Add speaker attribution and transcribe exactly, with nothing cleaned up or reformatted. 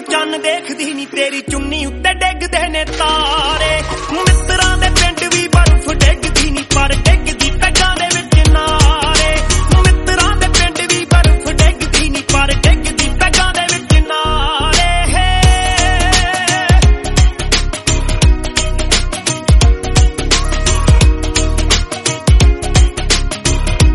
Speaker 1: ਤੂੰ ਚੰਨ ਦੇਖਦੀ ਨੀ ਤੇਰੀ ਚੁੰਨੀ ਉੱਤੇ ਡਿੱਗਦੇ ਨੇ ਤਾਰੇ ਮਿੱਤਰਾਂ ਦੇ ਪਿੰਡ ਵੀ ਬਰਫ਼ ਡਿੱਗਦੀ ਨੀ ਪਰ